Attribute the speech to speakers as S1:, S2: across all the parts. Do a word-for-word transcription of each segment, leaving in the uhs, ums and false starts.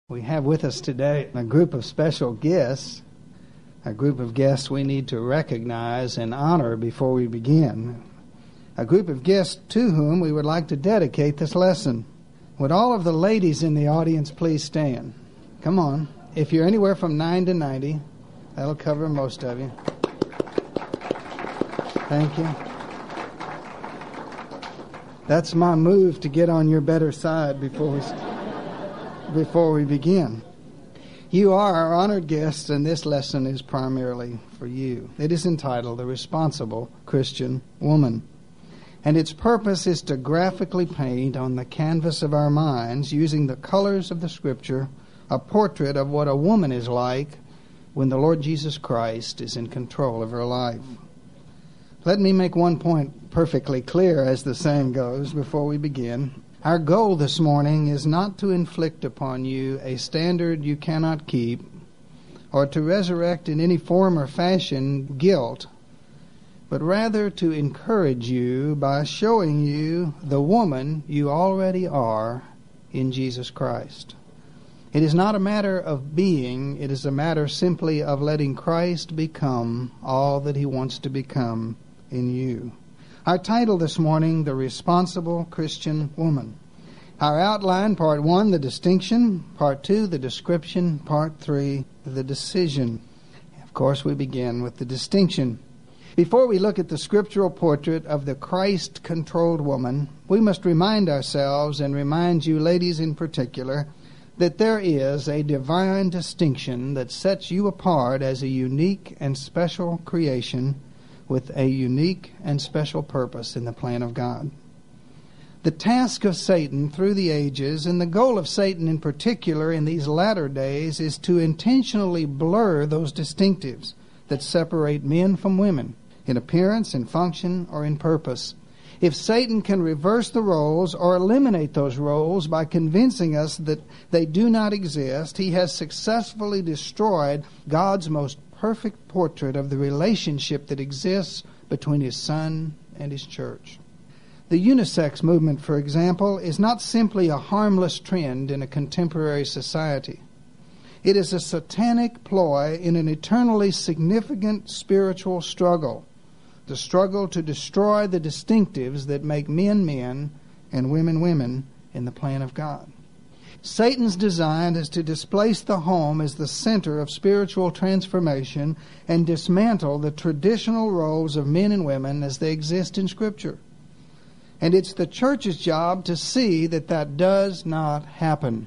S1: We have with us today a group of special guests, a group of guests we need to recognize and honor before we begin, a group of guests to whom we would like to dedicate this lesson. Would all of the ladies in the audience please stand? Come on. If you're anywhere from nine to ninety, that'll cover most of you. Thank you. That's my move to get on your better side before we start. Before we begin. You are our honored guests, and this lesson is primarily for you. It is entitled The Responsible Christian Woman, and its purpose is to graphically paint on the canvas of our minds, using the colors of the Scripture, a portrait of what a woman is like when the Lord Jesus Christ is in control of her life. Let me make one point perfectly clear, as the saying goes, before we begin. Our goal this morning is not to inflict upon you a standard you cannot keep, or to resurrect in any form or fashion guilt, but rather to encourage you by showing you the woman you already are in Jesus Christ. It is not a matter of being, it is a matter simply of letting Christ become all that He wants to become in you. Our title this morning, The Responsible Christian Woman. Our outline, part one, the distinction, part two, the description, part three, the decision. Of course, we begin with the distinction. Before we look at the scriptural portrait of the Christ-controlled woman, we must remind ourselves, and remind you ladies in particular, that there is a divine distinction that sets you apart as a unique and special creation with a unique and special purpose in the plan of God. The task of Satan through the ages, and the goal of Satan in particular in these latter days, is to intentionally blur those distinctives that separate men from women in appearance, in function, or in purpose. If Satan can reverse the roles or eliminate those roles by convincing us that they do not exist, he has successfully destroyed God's most perfect portrait of the relationship that exists between His Son and His church. The unisex movement, for example, is not simply a harmless trend in a contemporary society. It is a satanic ploy in an eternally significant spiritual struggle, the struggle to destroy the distinctives that make men men and women women in the plan of God. Satan's design is to displace the home as the center of spiritual transformation and dismantle the traditional roles of men and women as they exist in Scripture. And it's the church's job to see that that does not happen.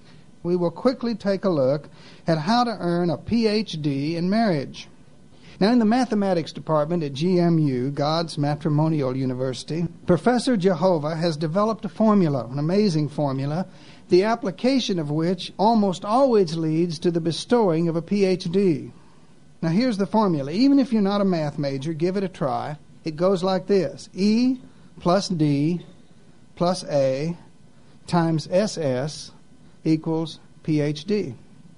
S1: We will quickly take a look at how to earn a P H D in marriage. Now, in the mathematics department at G M U, God's Matrimonial University, Professor Jehovah has developed a formula, an amazing formula, the application of which almost always leads to the bestowing of a P H D. Now, here's the formula. Even if you're not a math major, give it a try. It goes like this. E plus D plus A times S S equals P H D.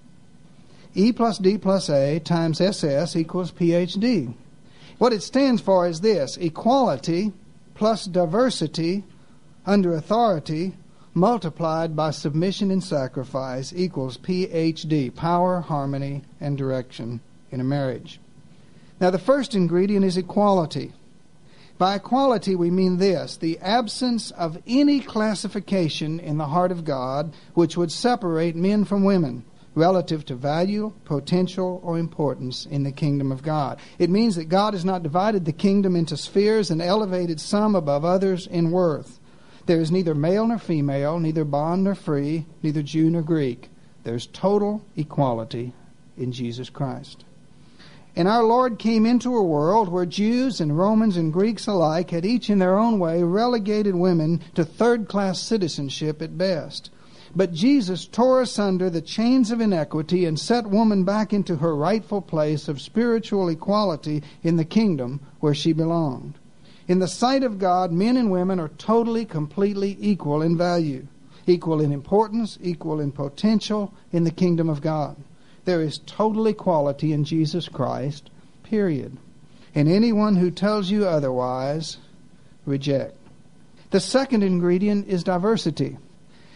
S1: E plus D plus A times S S equals P H D. What it stands for is this: equality plus diversity under authority multiplied by submission and sacrifice equals P H D, power, harmony, and direction in a marriage. Now, the first ingredient is equality. By equality, we mean this: the absence of any classification in the heart of God which would separate men from women relative to value, potential, or importance in the kingdom of God. It means that God has not divided the kingdom into spheres and elevated some above others in worth. There is neither male nor female, neither bond nor free, neither Jew nor Greek. There's total equality in Jesus Christ. And our Lord came into a world where Jews and Romans and Greeks alike had each in their own way relegated women to third-class citizenship at best. But Jesus tore asunder the chains of inequity and set woman back into her rightful place of spiritual equality in the kingdom where she belonged. In the sight of God, men and women are totally, completely equal in value, equal in importance, equal in potential in the kingdom of God. There is total equality in Jesus Christ, period. And anyone who tells you otherwise, reject. The second ingredient is diversity.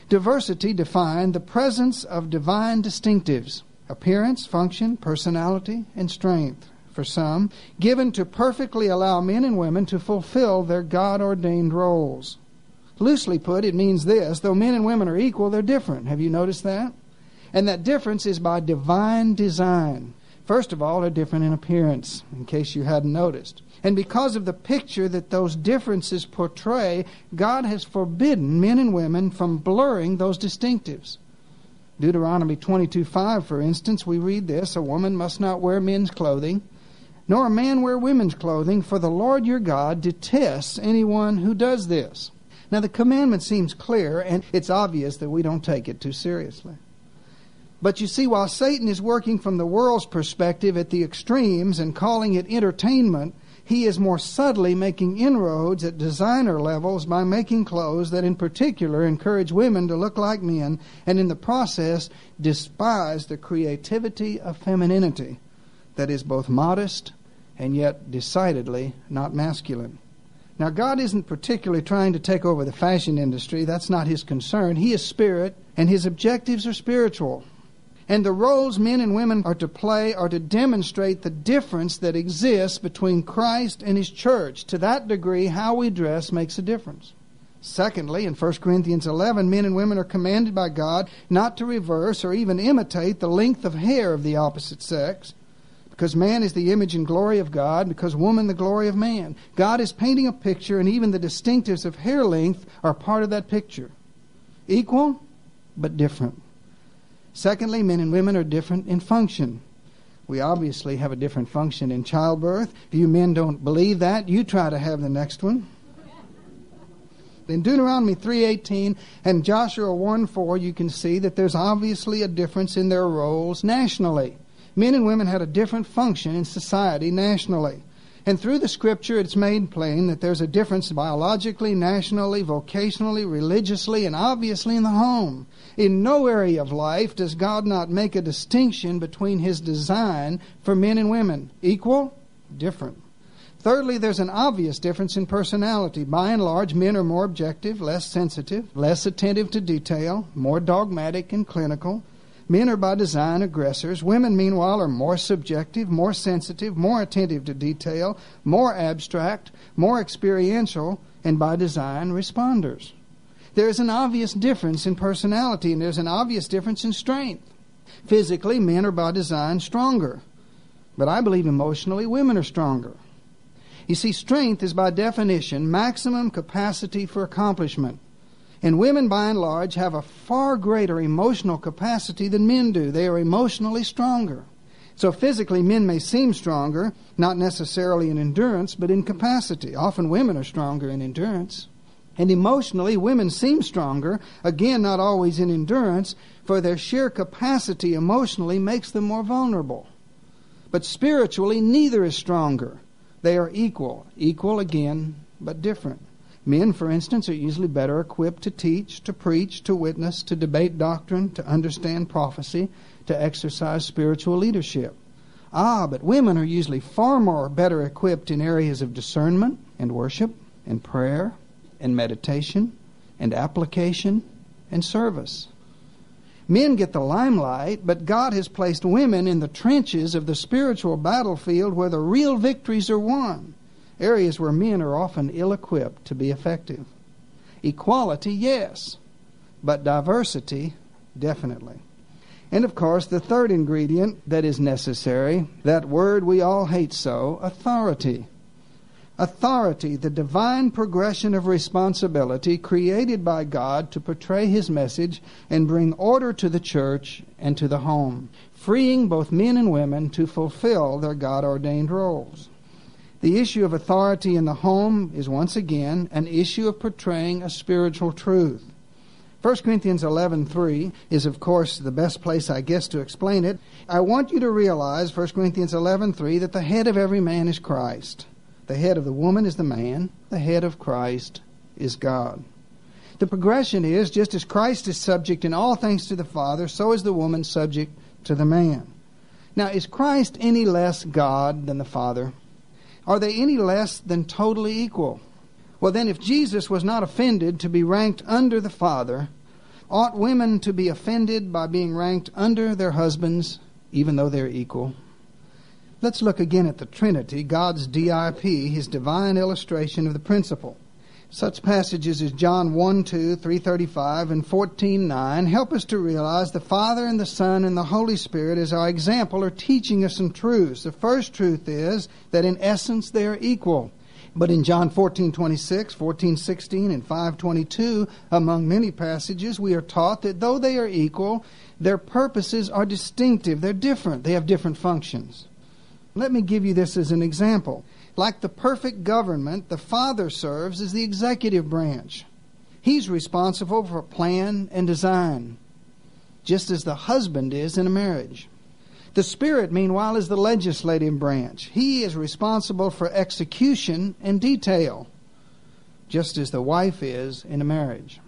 S1: Diversity defined the presence of divine distinctives, appearance, function, personality, and strength, for some, given to perfectly allow men and women to fulfill their God-ordained roles. Loosely put, it means this: though men and women are equal, they're different. Have you noticed that? And that difference is by divine design. First of all, they're different in appearance, in case you hadn't noticed. And because of the picture that those differences portray, God has forbidden men and women from blurring those distinctives. Deuteronomy twenty-two five, for instance, we read this: a woman must not wear men's clothing, nor a man wear women's clothing, for the Lord your God detests anyone who does this. Now, the commandment seems clear, and it's obvious that we don't take it too seriously. But you see, while Satan is working from the world's perspective at the extremes and calling it entertainment, he is more subtly making inroads at designer levels by making clothes that in particular encourage women to look like men, and in the process despise the creativity of femininity that is both modest and yet decidedly not masculine. Now, God isn't particularly trying to take over the fashion industry. That's not His concern. He is spirit, and His objectives are spiritual. And the roles men and women are to play are to demonstrate the difference that exists between Christ and His church. To that degree, how we dress makes a difference. Secondly, in First Corinthians eleven, men and women are commanded by God not to reverse or even imitate the length of hair of the opposite sex, because man is the image and glory of God, because woman the glory of man. God is painting a picture, and even the distinctives of hair length are part of that picture. Equal, but different. Secondly, men and women are different in function. We obviously have a different function in childbirth. If you men don't believe that, you try to have the next one. In Deuteronomy three eighteen and Joshua one four, you can see that there's obviously a difference in their roles nationally. Men and women had a different function in society nationally. And through the Scripture, it's made plain that there's a difference biologically, nationally, vocationally, religiously, and obviously in the home. In no area of life does God not make a distinction between His design for men and women. Equal, different. Thirdly, there's an obvious difference in personality. By and large, men are more objective, less sensitive, less attentive to detail, more dogmatic and clinical. Men are by design aggressors. Women, meanwhile, are more subjective, more sensitive, more attentive to detail, more abstract, more experiential, and by design responders. There is an obvious difference in personality, and there's an obvious difference in strength. Physically, men are by design stronger. But I believe emotionally, women are stronger. You see, strength is by definition maximum capacity for accomplishment. And women, by and large, have a far greater emotional capacity than men do. They are emotionally stronger. So physically, men may seem stronger, not necessarily in endurance, but in capacity. Often women are stronger in endurance. And emotionally, women seem stronger, again, not always in endurance, for their sheer capacity emotionally makes them more vulnerable. But spiritually, neither is stronger. They are equal. Equal again, but different. Men, for instance, are usually better equipped to teach, to preach, to witness, to debate doctrine, to understand prophecy, to exercise spiritual leadership. Ah, but women are usually far more better equipped in areas of discernment and worship and prayer and meditation and application and service. Men get the limelight, but God has placed women in the trenches of the spiritual battlefield where the real victories are won. Areas where men are often ill-equipped to be effective. Equality, yes, but diversity, definitely. And of course, the third ingredient that is necessary, that word we all hate so, authority. Authority, the divine progression of responsibility created by God to portray His message and bring order to the church and to the home, freeing both men and women to fulfill their God-ordained roles. The issue of authority in the home is once again an issue of portraying a spiritual truth. First Corinthians eleven three is, of course, the best place, I guess, to explain it. I want you to realize, First Corinthians eleven three, that the head of every man is Christ. The head of the woman is the man. The head of Christ is God. The progression is, just as Christ is subject in all things to the Father, so is the woman subject to the man. Now, is Christ any less God than the Father? Are they any less than totally equal? Well, then, if Jesus was not offended to be ranked under the Father, Ought women to be offended by being ranked under their husbands, even though they're equal? Let's look again at the Trinity, God's D I P, His divine illustration of the principle. Such passages as John one two, three thirty-five, and fourteen nine help us to realize the Father and the Son and the Holy Spirit as our example are teaching us some truths. The first truth is that in essence they are equal. But in John fourteen twenty-six, fourteen sixteen, and five twenty-two, among many passages, we are taught that though they are equal, their purposes are distinctive. They're different. They have different functions. Let me give you this as an example. Like the perfect government, the Father serves as the executive branch. He's responsible for plan and design, just as the husband is in a marriage. The Spirit, meanwhile, is the legislative branch. He is responsible for execution and detail, just as the wife is in a marriage.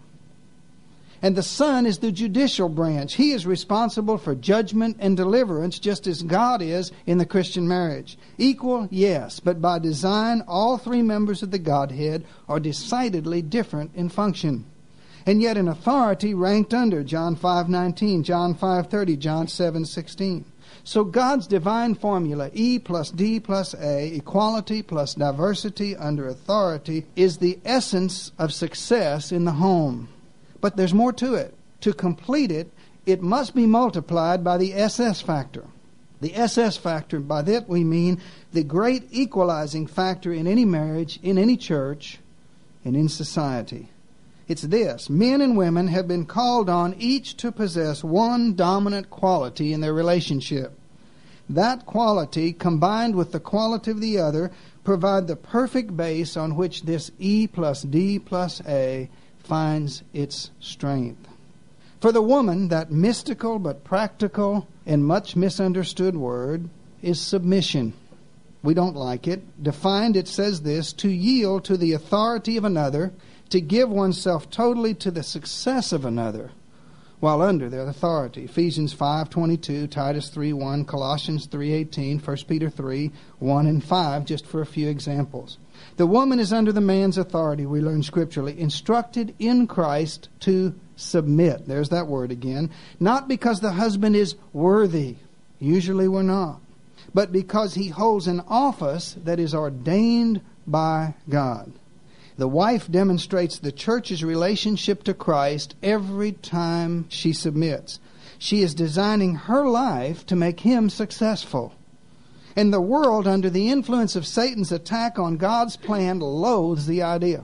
S1: And the Son is the judicial branch. He is responsible for judgment and deliverance, just as God is in the Christian marriage. Equal, yes, but by design, all three members of the Godhead are decidedly different in function. And yet in authority ranked under John five nineteen, John five thirty, John seven sixteen. So God's divine formula, E plus D plus A, equality plus diversity under authority, is the essence of success in the home. But there's more to it. To complete it, it must be multiplied by the S S factor. The S S factor, by that we mean the great equalizing factor in any marriage, in any church, and in society. It's this: men and women have been called on each to possess one dominant quality in their relationship. That quality, combined with the quality of the other, provide the perfect base on which this E plus D plus A finds its strength. For the woman, that mystical but practical and much misunderstood word is submission. We don't like it. Defined, it says this: to yield to the authority of another, to give oneself totally to the success of another, while under their authority. Ephesians five twenty-two, Titus three one, Colossians three eighteen, First Peter three one and five, just for a few examples. The woman is under the man's authority, we learn scripturally, instructed in Christ to submit. There's that word again. Not because the husband is worthy. Usually we're not. But because he holds an office that is ordained by God. The wife demonstrates the church's relationship to Christ every time she submits. She is designing her life to make him successful. And the world, under the influence of Satan's attack on God's plan, loathes the idea.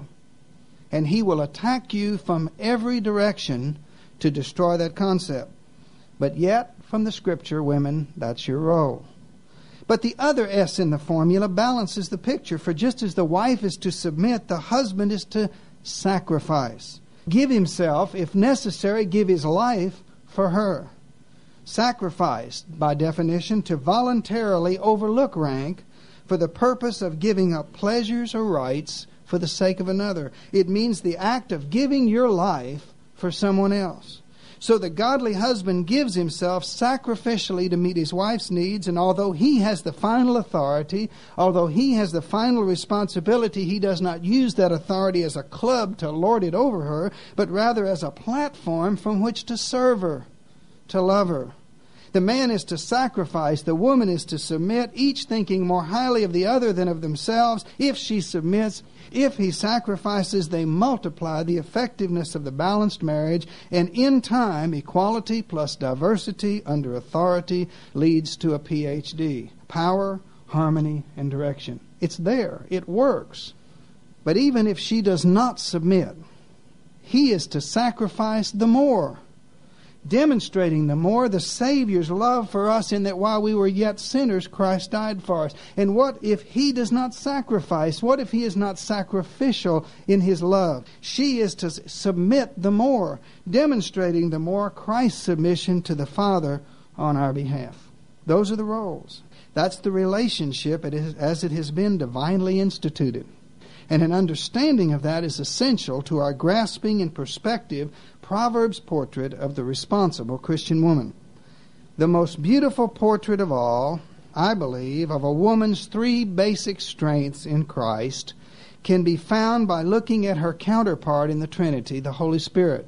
S1: And he will attack you from every direction to destroy that concept. But yet, from the Scripture, women, that's your role. But the other S in the formula balances the picture. For just as the wife is to submit, the husband is to sacrifice. Give himself, if necessary, give his life for her. Sacrifice, by definition, to voluntarily overlook rank for the purpose of giving up pleasures or rights for the sake of another. It means the act of giving your life for someone else. So the godly husband gives himself sacrificially to meet his wife's needs, and although he has the final authority, although he has the final responsibility, he does not use that authority as a club to lord it over her, but rather as a platform from which to serve her, to love her. The man is to sacrifice, the woman is to submit, each thinking more highly of the other than of themselves. If she submits, if he sacrifices, they multiply the effectiveness of the balanced marriage, and in time, equality plus diversity under authority leads to a P H D. Power, harmony, and direction. It's there. It works. But even if she does not submit, he is to sacrifice the more, demonstrating the more the Savior's love for us, in that while we were yet sinners, Christ died for us. And what if he does not sacrifice? What if he is not sacrificial in his love? She is to submit the more, demonstrating the more Christ's submission to the Father on our behalf. Those are the roles. That's the relationship as it has been divinely instituted. And an understanding of that is essential to our grasping in perspective Proverbs' portrait of the responsible Christian woman. The most beautiful portrait of all, I believe, of a woman's three basic strengths in Christ can be found by looking at her counterpart in the Trinity, the Holy Spirit.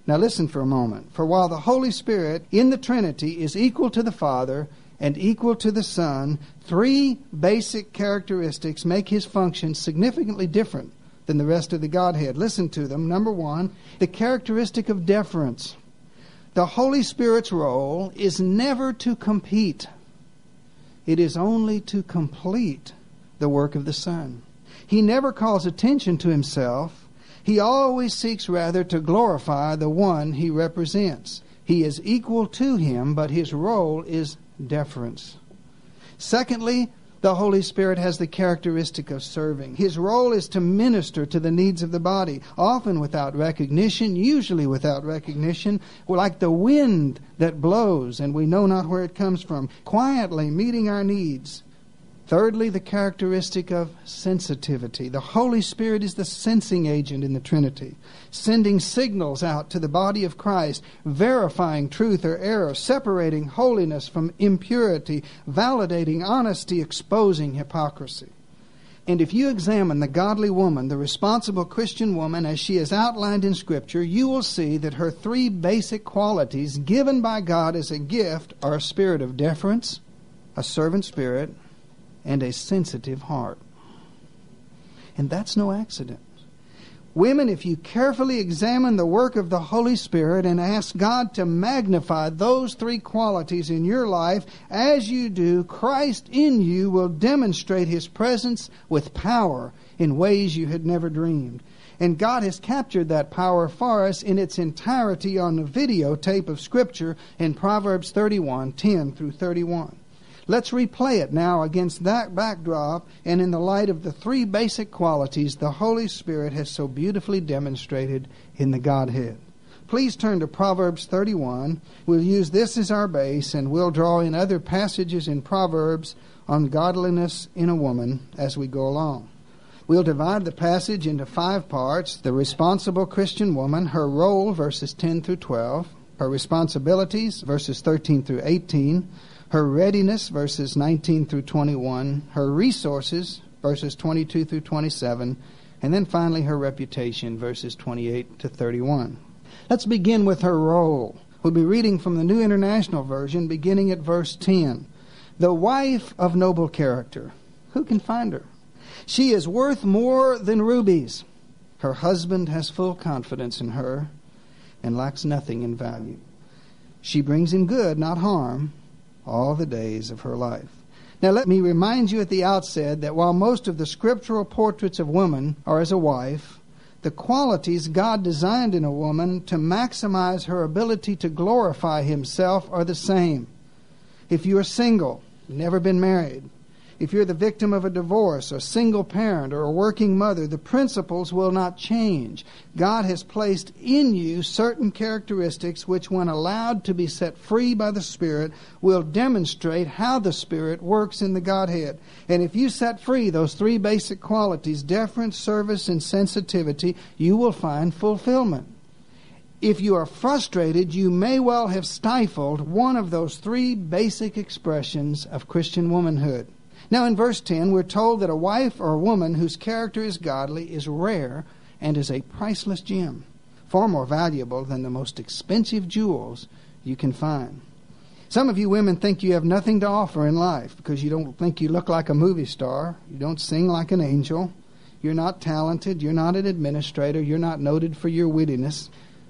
S1: Now listen for a moment. For while the Holy Spirit in the Trinity is equal to the Father and equal to the Son, three basic characteristics make his function significantly different than the rest of the Godhead. Listen to them. Number one, the characteristic of deference. The Holy Spirit's role is never to compete. It is only to complete the work of the Son. He never calls attention to himself. He always seeks rather to glorify the one he represents. He is equal to him, but his role is deference. Secondly, the Holy Spirit has the characteristic of serving. His role is to minister to the needs of the body, often without recognition, usually without recognition, like the wind that blows and we know not where it comes from, quietly meeting our needs. Thirdly, the characteristic of sensitivity. The Holy Spirit is the sensing agent in the Trinity, sending signals out to the body of Christ, verifying truth or error, separating holiness from impurity, validating honesty, exposing hypocrisy. And if you examine the godly woman, the responsible Christian woman, as she is outlined in Scripture, you will see that her three basic qualities given by God as a gift are a spirit of deference, a servant spirit, and a sensitive heart. And that's no accident. Women, if you carefully examine the work of the Holy Spirit and ask God to magnify those three qualities in your life, as you do, Christ in you will demonstrate His presence with power in ways you had never dreamed. And God has captured that power for us in its entirety on the videotape of Scripture in Proverbs thirty-one, ten through thirty-one. Let's replay it now against that backdrop and in the light of the three basic qualities the Holy Spirit has so beautifully demonstrated in the Godhead. Please turn to Proverbs thirty-one. We'll use this as our base, and we'll draw in other passages in Proverbs on godliness in a woman as we go along. We'll divide the passage into five parts: the responsible Christian woman, her role, verses ten through twelve, her responsibilities, verses thirteen through eighteen, her readiness, verses nineteen through twenty-one, her resources, verses twenty-two through twenty-seven, and then finally her reputation, verses twenty-eight to thirty-one. Let's begin with her role. We'll be reading from the New International Version, beginning at verse ten. The wife of noble character. Who can find her? She is worth more than rubies. Her husband has full confidence in her and lacks nothing in value. She brings him good, not harm, all the days of her life. Now let me remind you at the outset that while most of the scriptural portraits of women are as a wife, the qualities God designed in a woman to maximize her ability to glorify Himself are the same. If you are single, never been married, if you're the victim of a divorce, a single parent, or a working mother, the principles will not change. God has placed in you certain characteristics which, when allowed to be set free by the Spirit, will demonstrate how the Spirit works in the Godhead. And if you set free those three basic qualities, deference, service, and sensitivity, you will find fulfillment. If you are frustrated, you may well have stifled one of those three basic expressions of Christian womanhood. Now in verse ten, we're told that a wife or a woman whose character is godly is rare and is a priceless gem, far more valuable than the most expensive jewels you can find. Some of you women think you have nothing to offer in life because you don't think you look like a movie star, you don't sing like an angel, you're not talented, you're not an administrator, you're not noted for your wittiness.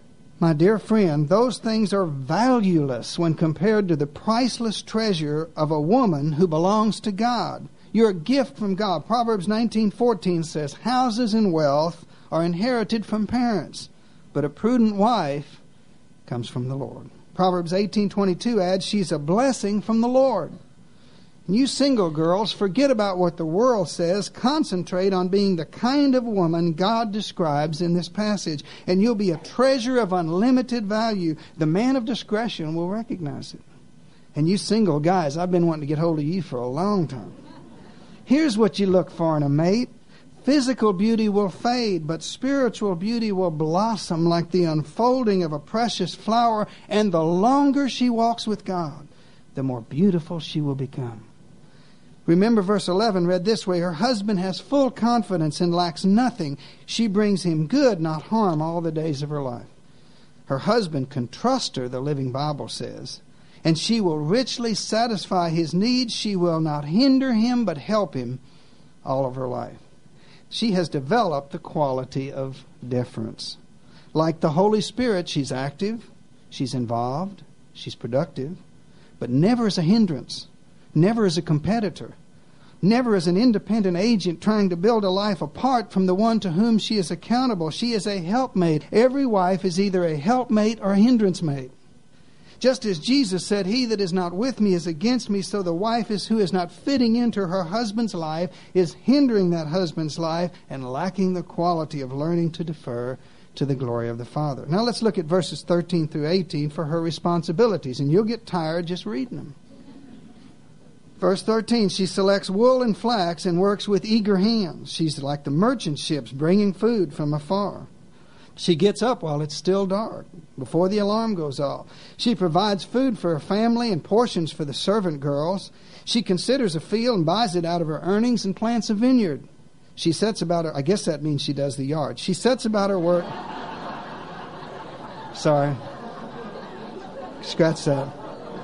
S1: My dear friend, those things are valueless when compared to the priceless treasure of a woman who belongs to God. You're a gift from God. Proverbs nineteen fourteen says, houses and wealth are inherited from parents, but a prudent wife comes from the Lord. Proverbs eighteen twenty-two adds, she's a blessing from the Lord. And you single girls, forget about what the world says. Concentrate on being the kind of woman God describes in this passage, and you'll be a treasure of unlimited value. The man of discretion will recognize it. And you single guys, I've been wanting to get hold of you for a long time. Here's what you look for in a mate. Physical beauty will fade, but spiritual beauty will blossom like the unfolding of a precious flower, and the longer she walks with God, the more beautiful she will become. Remember verse eleven read this way, her husband has full confidence and lacks nothing. She brings him good, not harm, all the days of her life. Her husband can trust her, the Living Bible says, and she will richly satisfy his needs. She will not hinder him, but help him all of her life. She has developed the quality of deference. Like the Holy Spirit, she's active, she's involved, she's productive, but never as a hindrance, never as a competitor, never as an independent agent trying to build a life apart from the one to whom she is accountable. She is a helpmate. Every wife is either a helpmate or a hindrance mate. Just as Jesus said, "He that is not with me is against me," so the wife is who is not fitting into her husband's life is hindering that husband's life and lacking the quality of learning to defer to the glory of the Father. Now let's look at verses thirteen through eighteen for her responsibilities, and you'll get tired just reading them. Verse thirteen, she selects wool and flax and works with eager hands. She's like the merchant ships bringing food from afar. She gets up while it's still dark, before the alarm goes off. She provides food for her family and portions for the servant girls. She considers a field and buys it out of her earnings and plants a vineyard. She sets about her, I guess that means she does the yard. She sets about her work. Sorry. Scratch that.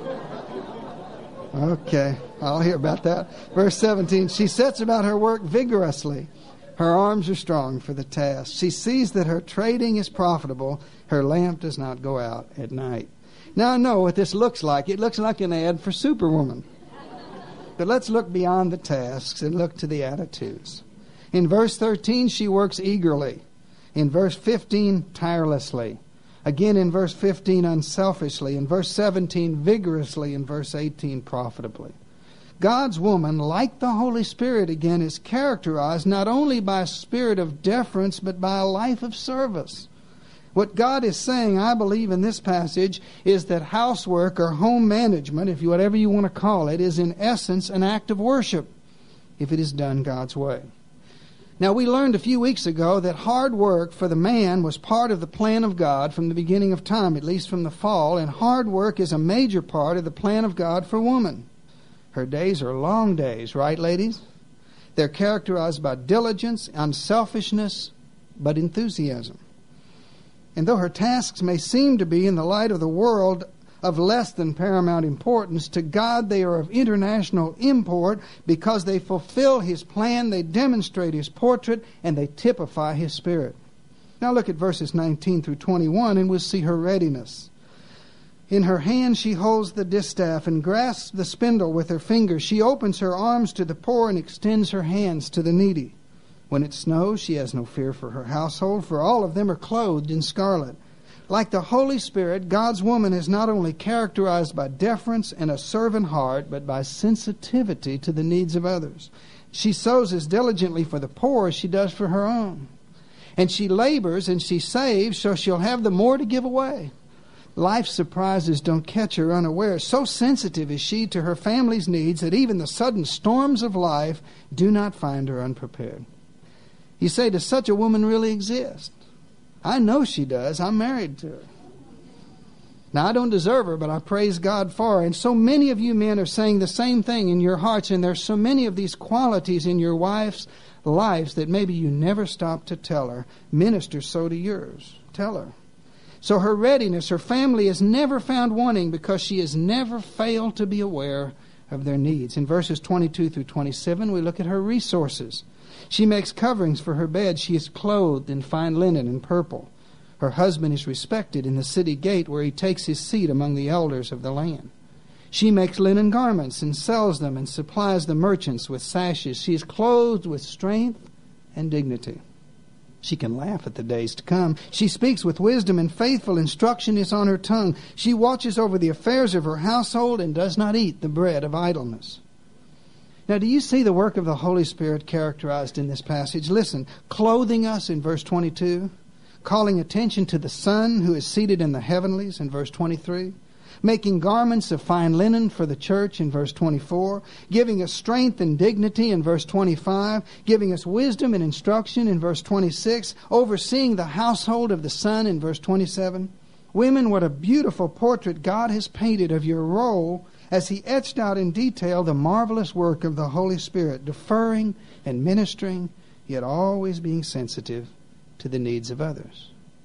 S1: Okay, I'll hear about that. Verse seventeen, she sets about her work vigorously. Her arms are strong for the task. She sees that her trading is profitable. Her lamp does not go out at night. Now I know what this looks like. It looks like an ad for Superwoman. But let's look beyond the tasks and look to the attitudes. In verse thirteen, she works eagerly. In verse fifteen, tirelessly. Again in verse fifteen, unselfishly. In verse seventeen, vigorously. In verse eighteen, profitably. God's woman, like the Holy Spirit again, is characterized not only by a spirit of deference, but by a life of service. What God is saying, I believe, in this passage is that housework or home management, if you whatever you want to call it, is in essence an act of worship if it is done God's way. Now, we learned a few weeks ago that hard work for the man was part of the plan of God from the beginning of time, at least from the fall, and hard work is a major part of the plan of God for woman. Her days are long days, right, ladies? They're characterized by diligence, unselfishness, but enthusiasm. And though her tasks may seem to be, in the light of the world, of less than paramount importance, to God they are of international import because they fulfill His plan, they demonstrate His portrait, and they typify His Spirit. Now look at verses nineteen through twenty-one, and we'll see her readiness. In her hand she holds the distaff and grasps the spindle with her fingers. She opens her arms to the poor and extends her hands to the needy. When it snows, she has no fear for her household, for all of them are clothed in scarlet. Like the Holy Spirit, God's woman is not only characterized by deference and a servant heart, but by sensitivity to the needs of others. She sows as diligently for the poor as she does for her own. And she labors and she saves, so she'll have the more to give away. Life's surprises don't catch her unaware. So sensitive is she to her family's needs that even the sudden storms of life do not find her unprepared. You say, does such a woman really exist? I know she does. I'm married to her. Now, I don't deserve her, but I praise God for her. And so many of you men are saying the same thing in your hearts, and there's so many of these qualities in your wife's lives that maybe you never stop to tell her. Minister so to yours. Tell her. So her readiness, her family is never found wanting because she has never failed to be aware of their needs. In verses twenty-two through twenty-seven, we look at her resources. She makes coverings for her bed. She is clothed in fine linen and purple. Her husband is respected in the city gate where he takes his seat among the elders of the land. She makes linen garments and sells them and supplies the merchants with sashes. She is clothed with strength and dignity. She can laugh at the days to come. She speaks with wisdom, and faithful instruction is on her tongue. She watches over the affairs of her household and does not eat the bread of idleness. Now, do you see the work of the Holy Spirit characterized in this passage? Listen, clothing us in verse twenty-two, calling attention to the Son who is seated in the heavenlies in verse twenty-three, making garments of fine linen for the church in verse twenty-four, giving us strength and dignity in verse twenty-five, giving us wisdom and instruction in verse twenty-six, overseeing the household of the Son in verse twenty-seven. Women, what a beautiful portrait God has painted of your role as He etched out in detail the marvelous work of the Holy Spirit, deferring and ministering, yet always being sensitive to the needs of others.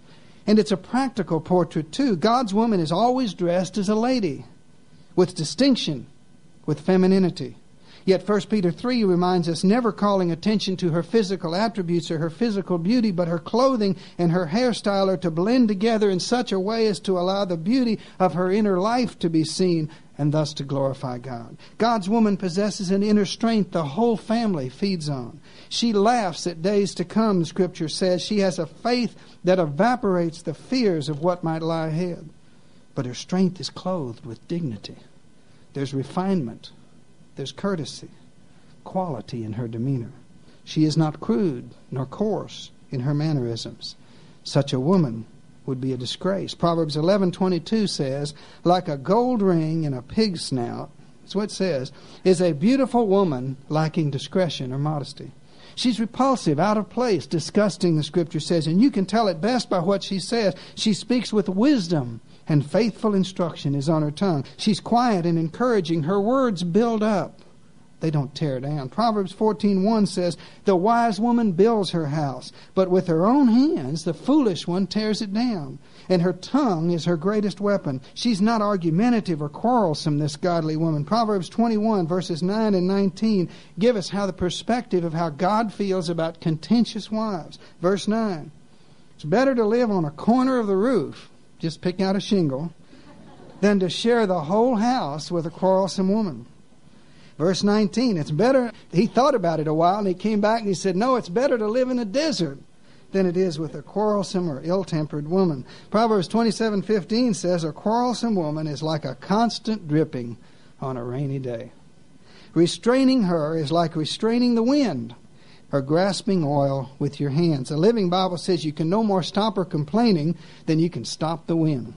S1: And it's a practical portrait too. God's woman is always dressed as a lady, with distinction, with femininity. Yet First Peter three reminds us, never calling attention to her physical attributes or her physical beauty, but her clothing and her hairstyle are to blend together in such a way as to allow the beauty of her inner life to be seen and thus to glorify God. God's woman possesses an inner strength the whole family feeds on. She laughs at days to come, Scripture says. She has a faith that evaporates the fears of what might lie ahead. But her strength is clothed with dignity. There's refinement. There's courtesy, quality in her demeanor. She is not crude nor coarse in her mannerisms. Such a woman would be a disgrace. Proverbs eleven twenty-two says, like a gold ring in a pig's snout, that's what it says, is a beautiful woman lacking discretion or modesty. She's repulsive, out of place, disgusting, the Scripture says, and you can tell it best by what she says. She speaks with wisdom, and faithful instruction is on her tongue. She's quiet and encouraging. Her words build up. They don't tear down. Proverbs fourteen one says, the wise woman builds her house, but with her own hands the foolish one tears it down. And her tongue is her greatest weapon. She's not argumentative or quarrelsome, this godly woman. Proverbs twenty-one verses nine and nineteen give us how the perspective of how God feels about contentious wives. Verse nine, it's better to live on a corner of the roof, just pick out a shingle, than to share the whole house with a quarrelsome woman. Verse nineteen, it's better, he thought about it a while and he came back and he said, no, it's better to live in a desert than it is with a quarrelsome or ill-tempered woman. Proverbs twenty-seven fifteen says, a quarrelsome woman is like a constant dripping on a rainy day. Restraining her is like restraining the wind, or grasping oil with your hands. The Living Bible says you can no more stop her complaining than you can stop the wind.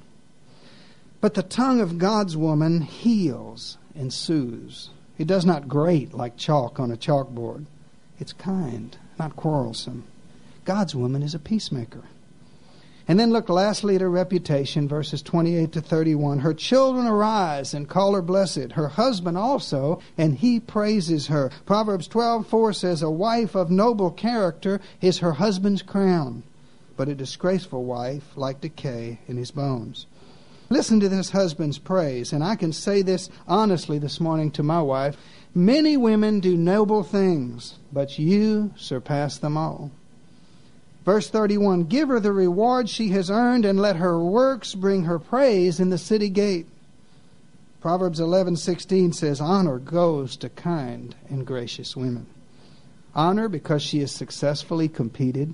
S1: But the tongue of God's woman heals and soothes. It does not grate like chalk on a chalkboard. It's kind, not quarrelsome. God's woman is a peacemaker. And then look lastly at her reputation, verses twenty-eight to thirty-one. Her children arise and call her blessed. Her husband also, and he praises her. Proverbs twelve four says, a wife of noble character is her husband's crown, but a disgraceful wife like decay in his bones. Listen to this husband's praise, and I can say this honestly this morning to my wife. Many women do noble things, but you surpass them all. Verse thirty-one, give her the reward she has earned, and let her works bring her praise in the city gate. Proverbs eleven sixteen says, honor goes to kind and gracious women. Honor because she has successfully competed?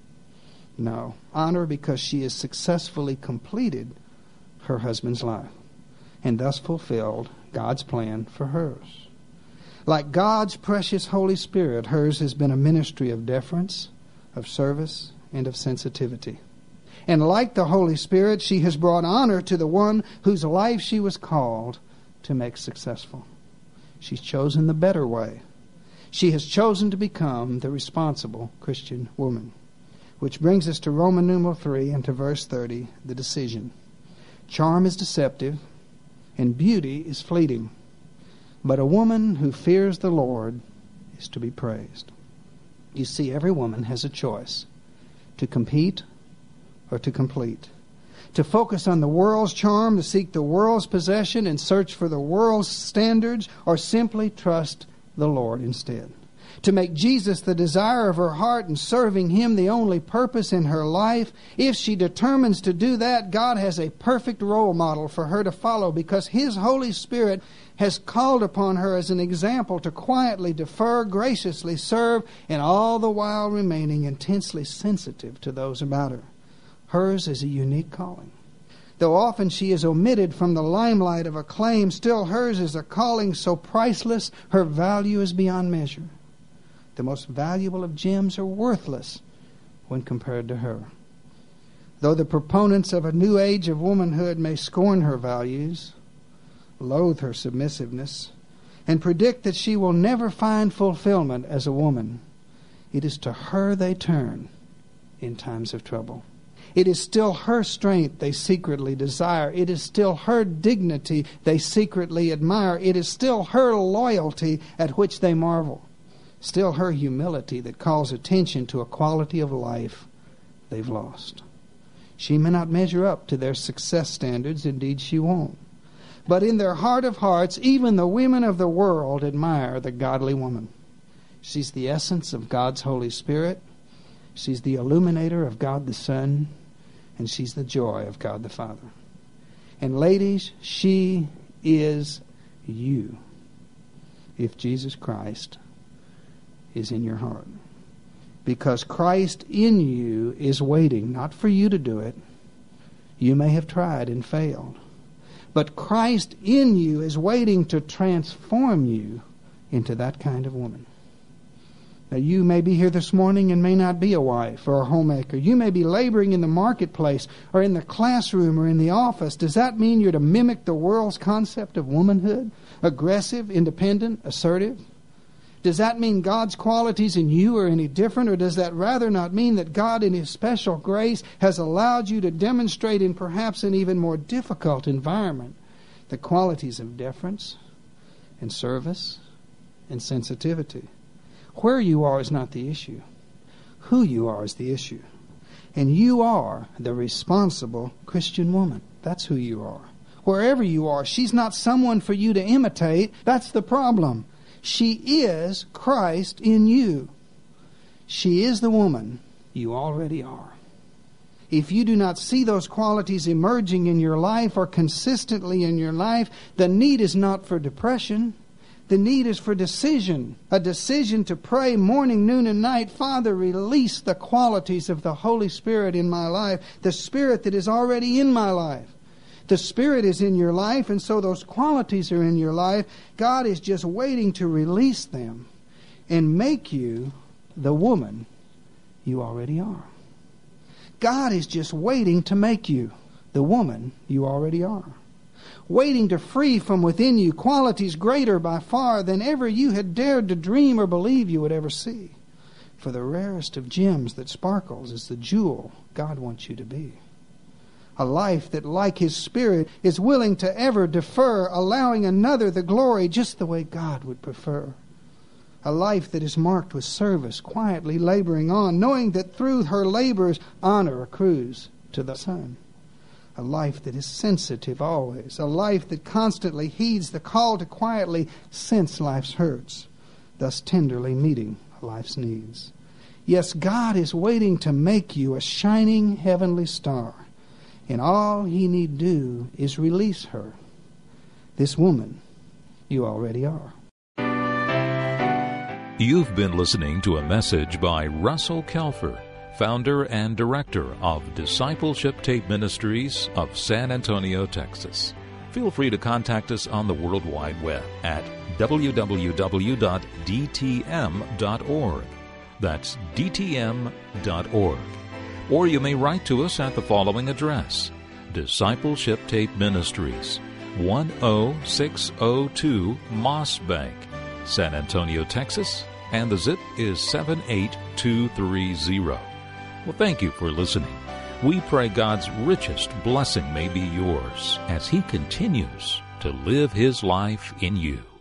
S1: No. Honor because she has successfully completed her husband's life, and thus fulfilled God's plan for hers. Like God's precious Holy Spirit, hers has been a ministry of deference, of service, and of sensitivity. And like the Holy Spirit, she has brought honor to the one whose life she was called to make successful. She's chosen the better way. She has chosen to become the responsible Christian woman. Which brings us to Roman numeral three and to verse thirty, the decision. Charm is deceptive, and beauty is fleeting. But a woman who fears the Lord is to be praised. You see, every woman has a choice to compete or to complete. To focus on the world's charm, to seek the world's possession and search for the world's standards, or simply trust the Lord instead. To make Jesus the desire of her heart and serving Him the only purpose in her life. If she determines to do that, God has a perfect role model for her to follow, because His Holy Spirit has called upon her as an example to quietly defer, graciously serve, and all the while remaining intensely sensitive to those about her. Hers is a unique calling. Though often she is omitted from the limelight of acclaim, still hers is a calling so priceless, her value is beyond measure. The most valuable of gems are worthless when compared to her. Though the proponents of a new age of womanhood may scorn her values, loathe her submissiveness, and predict that she will never find fulfillment as a woman, it is to her they turn in times of trouble. It is still her strength they secretly desire. It is still her dignity they secretly admire. It is still her loyalty at which they marvel. Still her humility that calls attention to a quality of life they've lost. She may not measure up to their success standards. Indeed, she won't. But in their heart of hearts, even the women of the world admire the godly woman. She's the essence of God's Holy Spirit. She's the illuminator of God the Son. And she's the joy of God the Father. And ladies, she is you, if Jesus Christ is in your heart. Because Christ in you is waiting, not for you to do it. You may have tried and failed. But Christ in you is waiting to transform you into that kind of woman. Now, you may be here this morning and may not be a wife or a homemaker. You may be laboring in the marketplace or in the classroom or in the office. Does that mean you're to mimic the world's concept of womanhood? Aggressive, independent, assertive? Does that mean God's qualities in you are any different, or does that rather not mean that God in His special grace has allowed you to demonstrate in perhaps an even more difficult environment the qualities of deference and service and sensitivity? Where you are is not the issue. Who you are is the issue. And you are the responsible Christian woman. That's who you are. Wherever you are, she's not someone for you to imitate. That's the problem. She is Christ in you. She is the woman you already are. If you do not see those qualities emerging in your life or consistently in your life, the need is not for depression. The need is for decision. A decision to pray morning, noon, and night. Father, release the qualities of the Holy Spirit in my life. The Spirit that is already in my life. The Spirit is in your life, and so those qualities are in your life. God is just waiting to release them and make you the woman you already are. God is just waiting to make you the woman you already are. Waiting to free from within you qualities greater by far than ever you had dared to dream or believe you would ever see. For the rarest of gems that sparkles is the jewel God wants you to be. A life that, like His Spirit, is willing to ever defer, allowing another the glory just the way God would prefer. A life that is marked with service, quietly laboring on, knowing that through her labors honor accrues to the Son. A life that is sensitive always. A life that constantly heeds the call to quietly sense life's hurts, thus tenderly meeting life's needs. Yes, God is waiting to make you a shining heavenly star. And all He need do is release her, this woman you already are.
S2: You've been listening to a message by Russell Kelfer, founder and director of Discipleship Tape Ministries of San Antonio, Texas. Feel free to contact us on the World Wide Web at w w w dot d t m dot org. That's d t m dot org. Or you may write to us at the following address: Discipleship Tape Ministries, one oh six oh two Moss Bank, San Antonio, Texas, and the zip is seven eight two three zero. Well, thank you for listening. We pray God's richest blessing may be yours as He continues to live His life in you.